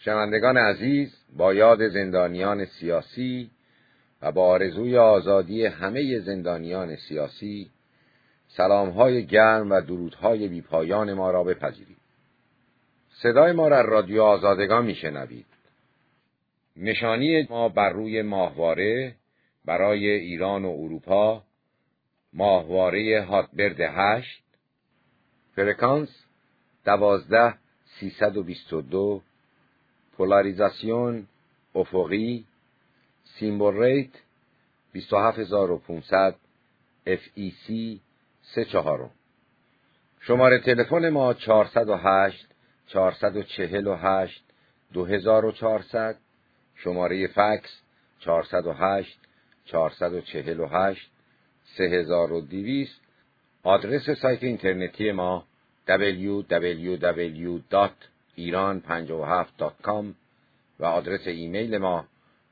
شنوندگان عزیز، با یاد زندانیان سیاسی و با آرزوی آزادی همه زندانیان سیاسی، سلام‌های گرم و درودهای بی‌پایان ما را بپذیرید. صدای ما را از رادیو آزادگان میشنوید. نشانی ما بر روی ماهواره برای ایران و اروپا، ماهواره هاتبرد 8، فرکانس 12322، پولاریزاسیون افقی، سیمبل ریت 27500، FEC 34. شماره تلفن ما 408 448 2400، شماره فکس 408 448 3200. آدرس سایت اینترنتی ما www.iran57.com و آدرس ایمیل ما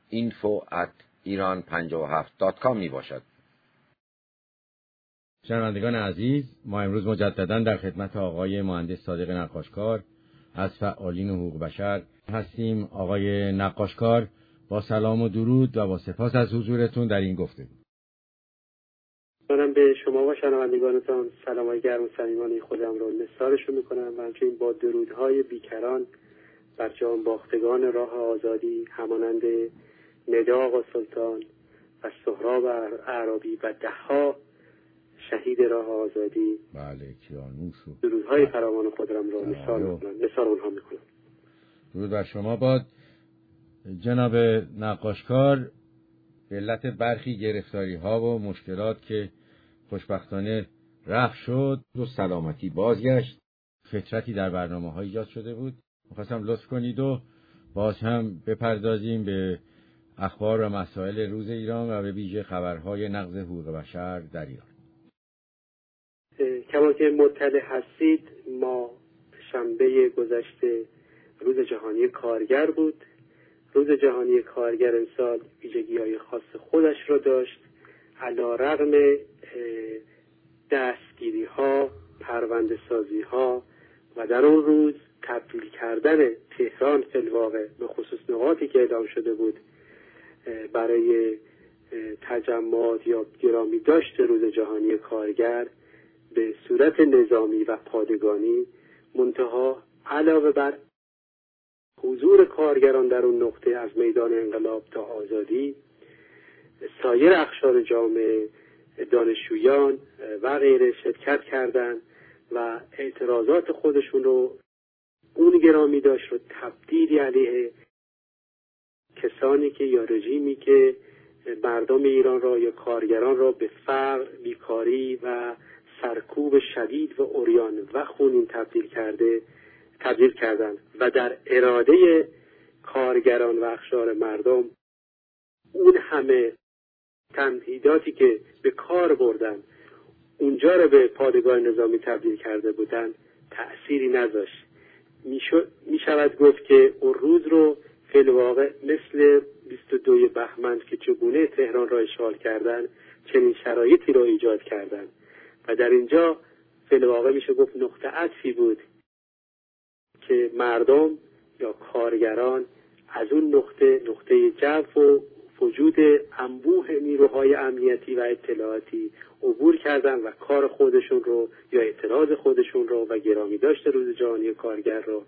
info@iran57.com می باشد. شنوندگان عزیز، ما امروز مجدداً در خدمت آقای مهندس صادق نقاشکار از فعالین حقوق بشر هستیم. آقای نقاشکار، با سلام و درود و با سپاس از حضورتون در این گفتگو. منم به شما و شنوندگانتان سلام‌های گرم و صمیمانه خودم را نثارشون می‌کنم و همچنین با درودهای بیکران بر جان باختگان راه آزادی همانند ندا آقا سلطان و سهراب اعرابی و ده‌ها شهید راه آزادی، بله، کیانوش و درودهای فراوان خودم را نثار اونها می‌کنم. درود بر شما باد. جناب نقاشکار، به علت برخی گرفتاری‌ها و مشکلات که خوشبختانه رفع شد و سلامتی بازگشت، فترتی در برنامه‌ها ایجاد شده بود. می‌خواستم لطف کنید و باز هم بپردازیم به اخبار و مسائل روز ایران و به ویژه خبرهای نقض حقوق بشر در ایران. کما که مطلع هستید، ما شنبه گذشته روز جهانی کارگر بود. روز جهانی کارگر امسال ویژگی‌های خاص خودش را داشت. علی‌رغم دستگیری‌ها، پرونده‌سازی‌ها و در اون روز تبدیل کردن تهران فی الواقع به خصوص نقاطی که اعلام شده بود برای تجمعات یا گرامی داشت روز جهانی کارگر به صورت نظامی و پادگانی، منتها علاوه بر حضور کارگران در اون نقطه از میدان انقلاب تا آزادی، سایر اقشار جامعه، دانشجویان و غیره شرکت کردند و اعتراضات خودشون رو اون گرامی داشت رو تبدیلی علیه کسانی که یا رژیمی که مردم ایران را یا کارگران را به فقر، بیکاری و سرکوب شدید و عریان و خونین تبدیل کردند و در اراده کارگران و اقشار مردم اون همه تمهیداتی که به کار بردن اونجا رو به پادگاه نظامی تبدیل کرده بودن تأثیری نذاشت. می شود گفت که اون روز رو فی الواقع مثل 22 بهمن که چگونه تهران را اشغال کردن چنین شرایطی را ایجاد کردن و در اینجا فی الواقع میشه گفت نقطه عطفی بود که مردم یا کارگران از اون نقطه جو و وجود انبوه نیروهای امنیتی و اطلاعاتی عبور کردن و کار خودشون رو یا اعتراض خودشون رو و گرامی داشت روز جهانی کارگر رو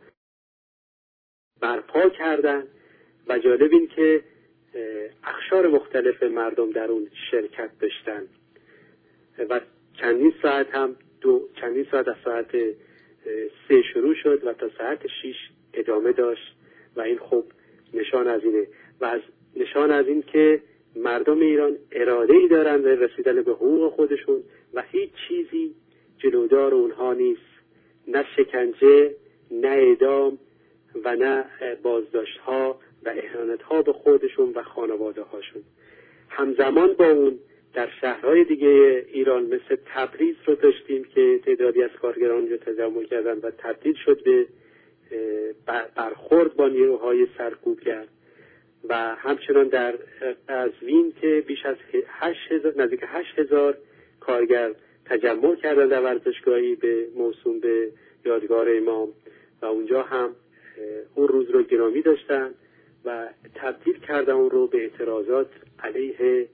برپا کردن. و جالب این که اقشار مختلف مردم در اون شرکت داشتن و چندین ساعت از ساعت 3 شروع شد و تا ساعت 6 ادامه داشت و این خب نشان از اینه و از نشان از این که مردم ایران اراده‌ای دارند به رسیدن به حقوق خودشون و هیچ چیزی جلودار اونها نیست، نه شکنجه، نه اعدام و نه بازداشت‌ها و اهانت‌ها به خودشون و خانواده‌هاشون. همزمان با اون در شهرهای دیگه ایران مثل تبریز رو داشتیم که تعدادی از کارگران رو تجمع کردن و تبدیل شد به برخورد با نیروهای سرکوبگر و همچنان در قزوین که بیش از نزدیک 8,000 کارگر تجمع کردن در ورزشگاهی به موسوم به یادگار امام و اونجا هم اون روز رو گرامی داشتن و تبدیل کردن اون رو به اعتراضات علیه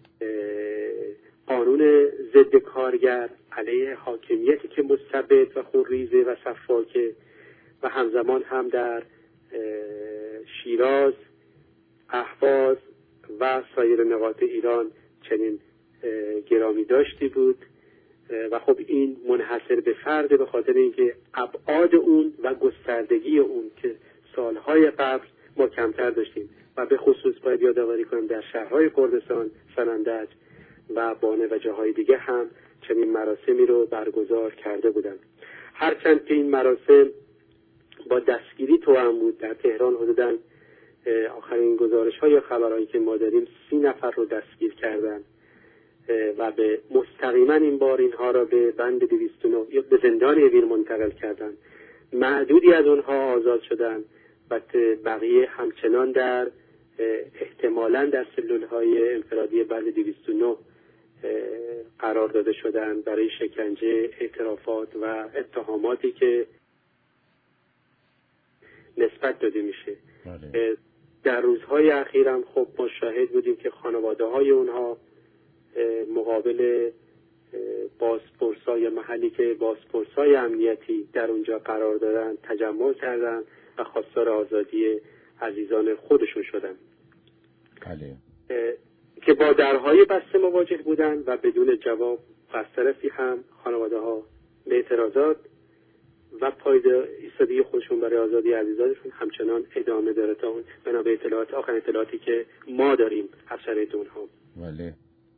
قانون ضد کارگر، علیه حاکمیتی که مستبد و خونریزه و سفاکه و همزمان هم در شیراز، اهواز و سایر نقاط ایران چنین گرامی داشتی بود. و خب این منحصر به فرده به خاطر اینکه ابعاد اون و گستردگی اون که سالهای قبل ما کمتر داشتیم و به خصوص باید یادآوری کنیم در شهرهای کردستان، سنندج و بانه و جاهای دیگه هم چنین مراسمی رو برگزار کرده بودند. هرچند که این مراسم با دستگیری توأم بود، در تهران حدوداً آخرین گزارش‌ها یا خبرهایی که ما داریم 30 نفر رو دستگیر کردن و به مستقیما این بار اینها را به بند 209 یا به زندان اوین منتقل کردن. معدودی از اونها آزاد شدن و بقیه همچنان در احتمالاً در سلول‌های انفرادی بند 209 قرار داده شدن برای شکنجه، اعترافات و اتهاماتی که نسبت داده میشه. در روزهای اخیرم خب ما شاهد بودیم که خانواده‌های اونها مقابل بازپرسای محلی که بازپرسای امنیتی در اونجا قرار دارن تجمع کردن و خواستار آزادی عزیزان خودشون شدن که با درهای بسته مواجه بودن و بدون جواب. و از طرفی هم خانواده ها به اعتراضات و پایدار ایستادگی خودشون برای آزادی عزیزانشون همچنان ادامه داره تا اون بنا به آخرین اطلاعاتی که ما داریم از شرایط اونها. بله.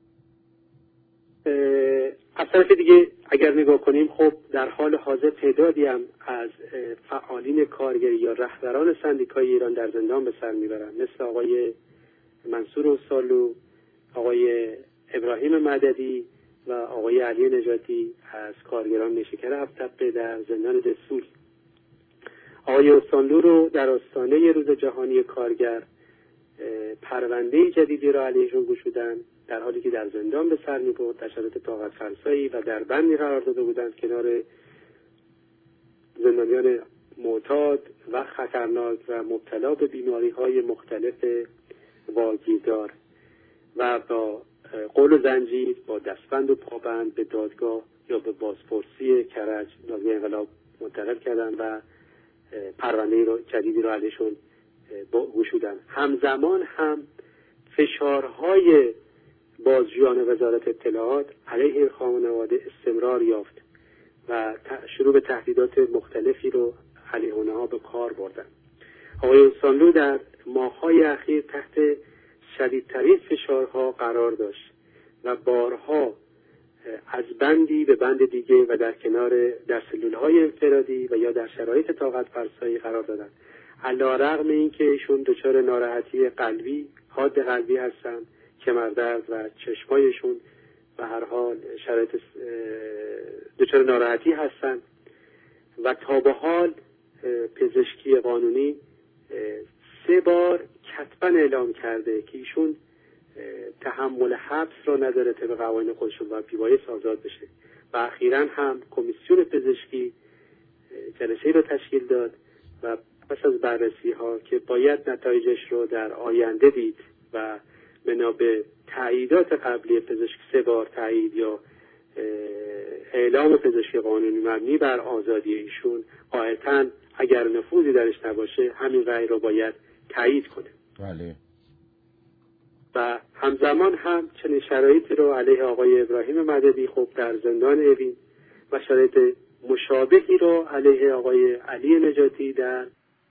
از طرف دیگه اگر نگاه کنیم خب در حال حاضر تعدادی هم از فعالین کارگری یا رهبران سندیکای ایران در زندان به سر میبرن، مثل آقای منصور اوسالو، آقای ابراهیم مددی و آقای علی نجاتی از کارگران نیشکر هفت‌تپه در زندان دسفول. آقای اوسالو رو در آستانه روز جهانی کارگر پرونده جدیدی را علیهشون گشودن، در حالی که در زندان به سر می‌برد، در شرایط طاقت فرسایی و در بندی قرار داده بودند کنار زندانیان معتاد و خطرناک و مبتلا به بیماری‌های مختلف واگیردار و با قول و زنجیر، با دستبند و پابند به دادگاه یا به بازپرسی کرج نازیه انقلاب منتقل کردند و پرونده جدیدی را علیشون گشودن. همزمان هم فشارهای بازجویان وزارت اطلاعات علیه این خانواده استمرار یافت و شروع به تهدیدات مختلفی رو علیه اونها به کار بردن. آقای اوسالو در ماه‌های اخیر تحت شدیدترین فشارها قرار داشت و بارها از بندی به بند دیگه و در سلول‌های انفرادی و یا در شرایط طاقت فرسایی قرار دادن. علی‌رغم اینکه ایشون دچار ناراحتی قلبی، حاد قلبی هستن، کمردرد و چشمایشون به هر حال شرایط دچار ناراحتی هستن و تا به حال پزشکی قانونی 3 بار کتباً اعلام کرده که ایشون تحمل حبس را نداره طبق قوانین خودشون و بی‌بایست آزاد بشه. و اخیراً هم کمیسیون پزشکی جلسه‌ای را تشکیل داد و پس از بررسی ها که باید نتایجش رو در آینده دید و بنا به تاییدات قبلی پزشک 3 بار تایید یا اعلام پزشکی قانونی مبنی بر آزادی ایشون، قاعدتاً اگر نفوذی درش نباشه همین رأی رو باید تایید کنه. بله. و همزمان هم چنین شرایطی رو علیه آقای ابراهیم مددی خب در زندان اوین و شرایط مشابهی رو علیه آقای علی نجاتی در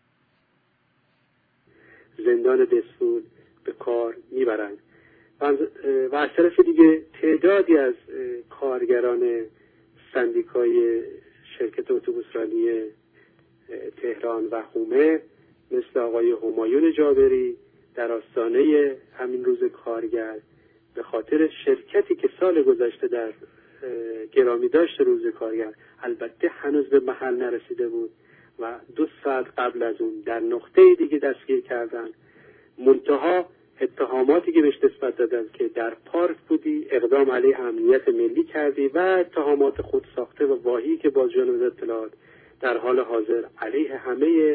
زندان دسفول به کار میبرند. و از طرف دیگه تعدادی از کارگران سندیکای شرکت اتوبوسرانی تهران و حومه مثل آقای همایون جابری در آستانه همین روز کارگر به خاطر شرکتی که سال گذشته در گرامی داشت روز کارگر، البته هنوز به محل نرسیده بود و 2 ساعت قبل از اون در نقطه دیگه دستگیر کردن. منتها اتهاماتی که بهش نسبت دادن که در پارک بودی، اقدام علیه امنیت ملی کردی و اتهامات خود ساخته و واهی که بازجویان وزارت اطلاعات در حال حاضر علیه همه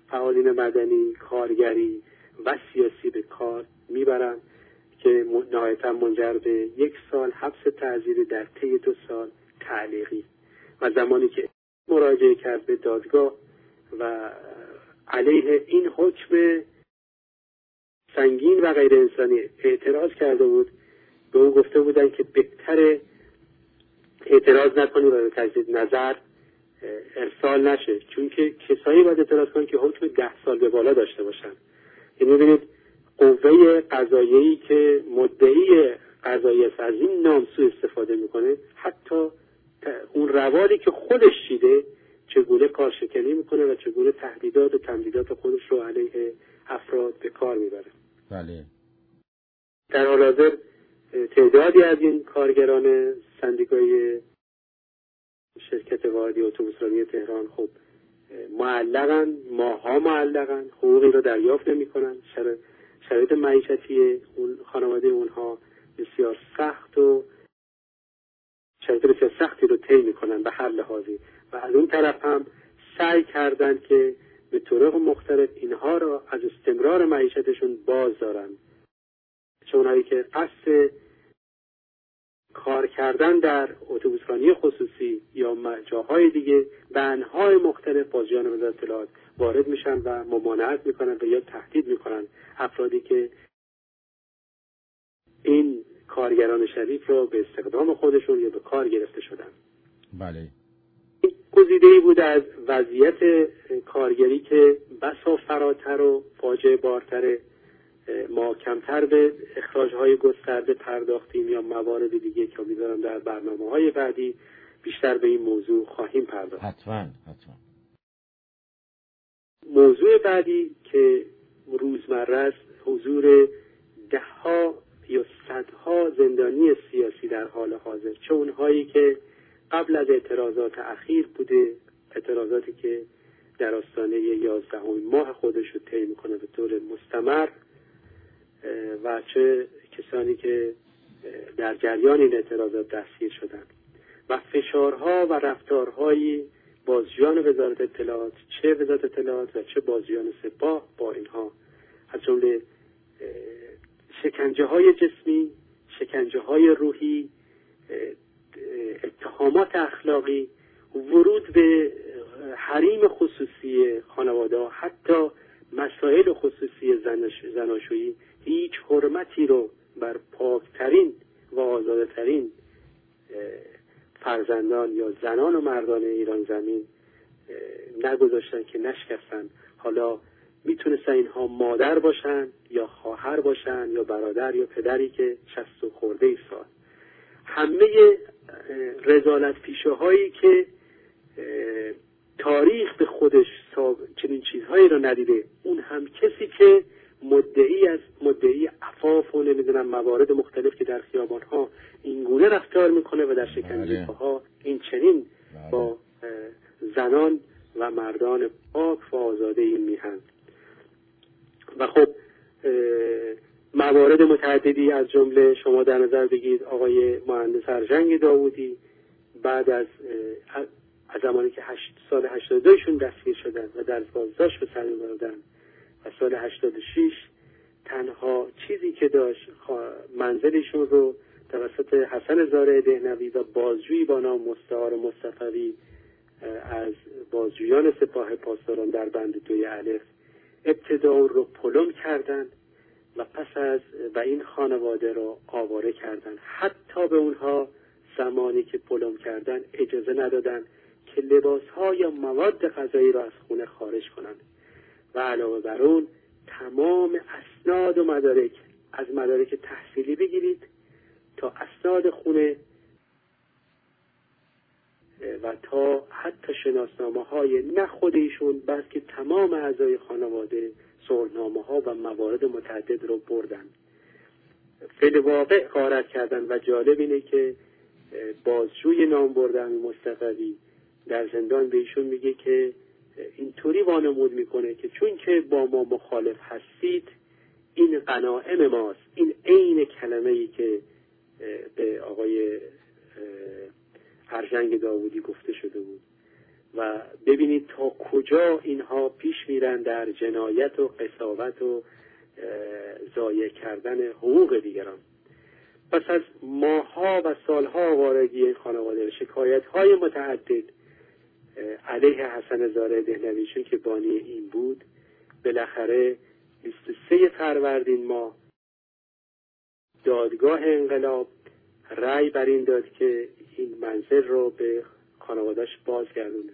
فعالین مدنی، کارگری و سیاسی به کار میبرند که نهایتا منجر به 1 سال حبس تعزیری در طی 2 سال تعلیقی و زمانی که مراجعه کرد به دادگاه و علیه این حکم سنگین و غیر انسانی اعتراض کرده بود، به او گفته بودند که بهتره اعتراض نکنی و به تجدید نظر ارسال نشه، چون که کسایی باید اعتراض کنن که حکم 10 سال به بالا داشته باشن. یعنی ببینید قوه قضاییه‌ای که مدعی قضایی است از این نام سوء استفاده میکنه، حتی اون روادی که خودش چیده چگونه کارشکنی میکنه و چگونه تهدیدات و تمدیدات خودش رو علیه افراد به کار میبره. بله. در حال حاضر تعدادی از این کارگران سندیکای شرکت واحدی اتوبوسرانی تهران خب معلقن، ماها معلقن، حقوقی رو دریافت نمی‌کنن. شرایط معیشتی اون خانواده اونها بسیار سخت و شرایط بسیار سختی رو طی می‌کنن به هر لحاظی و از اون طرف هم سعی کردن که به طرق مختلف اینها رو از استمرار معیشتشون باز دارن، چون اونهایی که قصد کار کردن در اتوبوسرانی خصوصی یا جاهای دیگه به انواع مختلف بازجویان وزارت اطلاعات وارد میشن و ممانعت میکنن و یا تهدید میکنن افرادی که این کارگران شریف رو به استخدام خودشون یا به کار گرفته شدن. بله. این گزیده‌ای بود از وضعیت کارگری که بسا فراتر و فاجعه بارتره. ما کمتر به اخراج‌های گسترده پرداختیم یا موارد دیگه که می‌ذارم در برنامه‌های بعدی بیشتر به این موضوع خواهیم پرداخت. حتما. موضوع بعدی که روزمره است حضور ده‌ها یا صدها زندانی سیاسی در حال حاضر، چه اونهایی که قبل از اعتراضات اخیر بوده، اعتراضاتی که در آستانه 11 ماه خودش رو طی می‌کنه به طور مستمر، و چه کسانی که در جریان این اعتراضات دستگیر شدند و فشارها و رفتارهای بازجویان وزارت اطلاعات، چه وزارت اطلاعات و چه بازجویان سپاه با اینها، از جمله شکنجه‌های جسمی، شکنجه‌های روحی، اتهامات اخلاقی، ورود به حریم خصوصی خانواده، حتی مسائل خصوصی زناشویی، هیچ حرمتی رو بر پاکترین و آزادترین فرزندان یا زنان و مردان ایران زمین نگذاشتن که نشکستن. حالا میتونستن اینها مادر باشن یا خواهر باشن یا برادر یا پدری که 60 خورده سال. همه رذالت پیشه هایی که تاریخ به خودش چنین چیزهایی رو ندیده، اون هم کسی که مدعی عفاف و نمیدونم موارد مختلف که در خیابان ها این گونه رفتار میکنه و در شکنجه ها این چنین با زنان و مردان پاک و آزاده این میهن. و خب موارد متعددی از جمله شما در نظر بگیرید آقای مهندس ارژنگ داوودی بعد از زمانی که سال 82 شون دستگیر شدن و در بازداشت به سر می‌بردن و سال 86 تنها چیزی که داشت منزلشون رو توسط حسن زارع دهنوی و بازجویی با نام مستعار مصطفی از بازجویان سپاه پاسداران در بند 2 الف ابتدا اون رو پلم کردن و پس از و این خانواده رو آواره کردن. حتی به اونها زمانی که پلم کردن اجازه ندادن که لباس‌ها یا مواد غذایی را از خونه خارج کنند و علاوه بر اون تمام اسناد و مدارک، از مدارک تحصیلی بگیرید تا اسناد خونه و تا حتی شناسنامه‌های نه خود ایشون بلکه تمام اعضای خانواده، صلحنامه‌ها و موارد متعدد رو بردن، فعل واقع غارت کردن. و جالب اینه که بازجوی نام بردن مصطفی در زندان به ایشون میگه که اینطوری وانمود میکنه که چون که با ما مخالف هستید این غنایم ماست. این عین کلمه‌ای که به آقای ارژنگ داوودی گفته شده بود و ببینید تا کجا اینها پیش میرن در جنایت و قساوت و ضایع کردن حقوق دیگران. پس از ماه‌ها و سال‌ها آوارگی این خانواده، شکایت‌های متعدد علیه حسن زاره دهلوی چون که بانی این بود، بالاخره 23 فروردین ماه دادگاه انقلاب رأی بر این داد که این منزل رو به خانواده‌اش بازگردونه.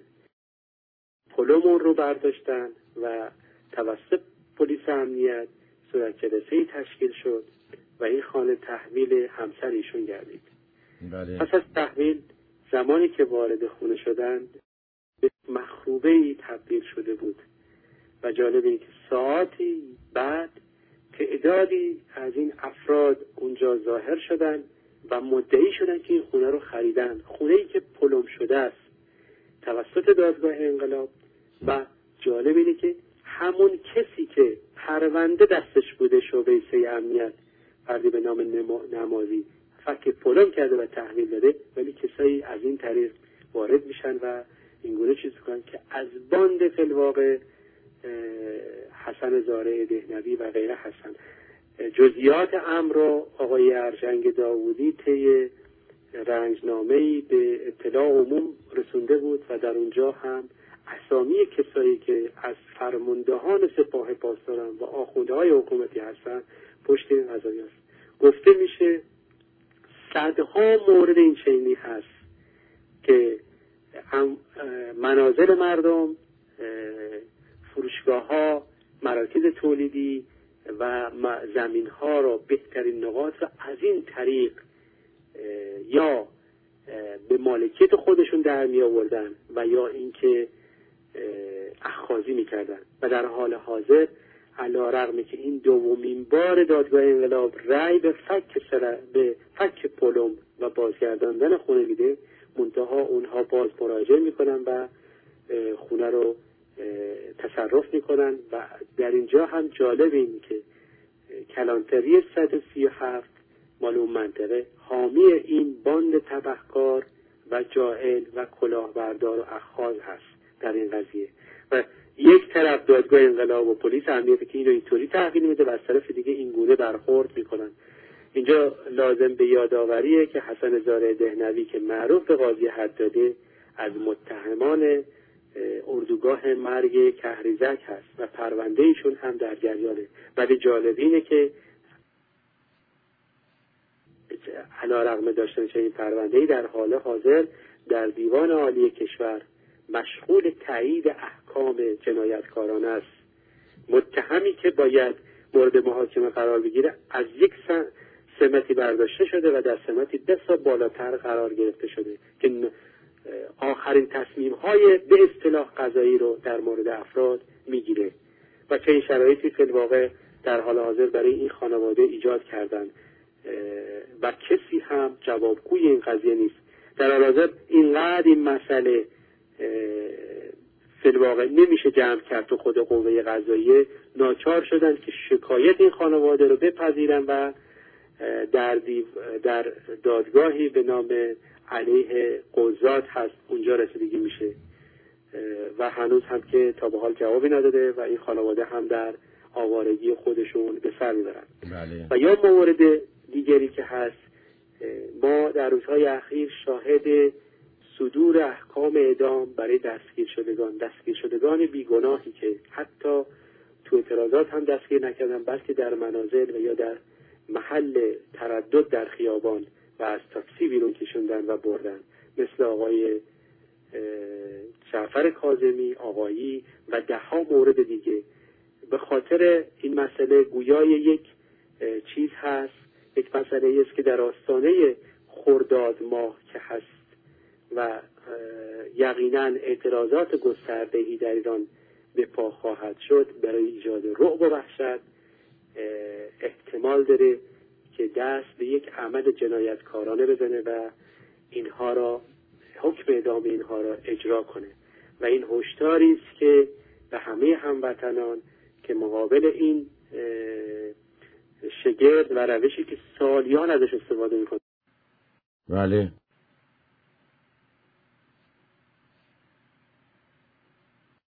پلمون رو برداشتن و توسط پلیس امنیت صورت جلسه‌ای تشکیل شد و این خانه تحویل همسر ایشون گردید. بله. پس از تحویل زمانی که وارد خونه شدند به مخروبه‌ای تبدیل شده بود و جالب این که ساعتی بعد تعدادی از این افراد اونجا ظاهر شدند و مدعی شدن که این خونه رو خریدن، خونه‌ای که پلم شده است توسط دادگاه انقلاب. و جالب اینه که همون کسی که پرونده دستش بوده شعبه 3 امنیت، فردی به نام نمازی، فک پلم کرده و تحویل داده، ولی کسایی از این طریق وارد میشن و اینگونه چیز میکنن که از باند فی‌الواقع حسن زاره دهلوی و غیره هستن. جزئیات امر رو آقای ارجنگ داوودی طی رنجنامه‌ای به اطلاع عموم رسونده بود و در اونجا هم اسامی کسایی که از فرماندهان سپاه پاسداران و آخوندهای حکومتی هستن پشت این قضیه است. گفته میشه صدها مورد این چنینی هست که منازل مردم، فروشگاه‌ها، مراکز تولیدی و زمین‌ها را بهترین نقاط را از این طریق یا به مالکیت خودشون در می آوردن و یا اینکه اخاذی می‌کردن و در حال حاضر علی‌رغم که این دومین بار دادگاه انقلاب رأی به فک پلم و بازگرداندن خونه میده، منتها اونها باز مراجعه میکنن و خونه رو تصرف میکنن. و در اینجا هم جالب این که کلانتری 137 مال اون منطقه حامی این باند تبهکار و جاهل و کلاهبردار و اخاذ هست در این قضیه. و یک طرف دادگاه انقلاب و پلیس امنیت که اینو اینطوری تحویل میده و از طرف دیگه این گونه برخورد میکنن. اینجا لازم به یادآوریه که حسن زاره دهلوی که معروف به قاضی حداده از متهمان اردوگاه مرگ کهریزک هست و پرونده ایشون هم در جریانه. ولی جالب اینه که علی‌رغم داشتن چنین پرونده‌ای در حال حاضر در دیوان عالی کشور مشغول تایید احکام جنایتکارانه است. متهمی که باید مورد محاکمه قرار بگیره از یک سمتی برداشته شده و در سمتی 10 بالاتر قرار گرفته شده که آخرین تصمیم‌های به اصطلاح قضایی رو در مورد افراد میگیره و چه این شرایطی فی الواقع در حال حاضر برای این خانواده ایجاد کردن و کسی هم جوابگوی این قضیه نیست. در حال حاضر اینقدر این مسئله فی الواقع نمیشه جمع کرد تو خود قوه قضاییه، ناچار شدن که شکایت این خانواده رو بپذیرن و در دادگاهی به نام علیه قضات هست اونجا رسیدگی میشه و هنوز هم که تا به حال جوابی نداده و این خانواده هم در آوارگی خودشون به سر میبرن. بله. و یا موارد دیگری که هست، ما در روزهای اخیر شاهد صدور احکام اعدام برای دستگیر شدگان بیگناهی که حتی تو اعتراضات هم دستگیر نکردن بلکه در منازل و یا در محل تردد در خیابان و از تاکسی بیرون کشوندن و بردن، مثل آقای جعفر کاظمی، آقایی و 10 مورد دیگه. به خاطر این مسئله گویای یک چیز هست، یک مسئله است که در آستانه خرداد ماه که هست و یقینا اعتراضات گسترده‌ای در ایران به پا خواهد شد، برای ایجاد رعب و وحشت احتمال داره که دست به یک عمل جنایتکارانه بزنه و اینها را حکم اعدام اینها را اجرا کنه. و این هشداری است که به همه هموطنان که مقابل این شگرد و روشی که سالیان ازش استفاده میکنه. بله.